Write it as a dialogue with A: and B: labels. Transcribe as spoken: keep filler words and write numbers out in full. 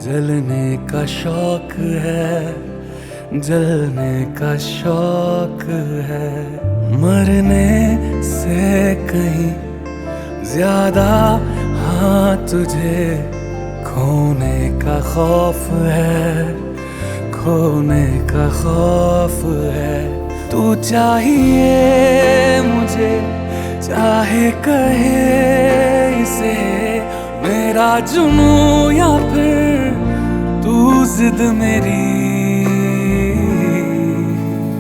A: जलने का शौक है, जलने का शौक है। मरने से कहीं ज्यादा हाँ तुझे खोने का खौफ है, खोने का खौफ है। तू चाहिए मुझे, चाहे कहे इसे मेरा जुनून या फिर तू जिद मेरी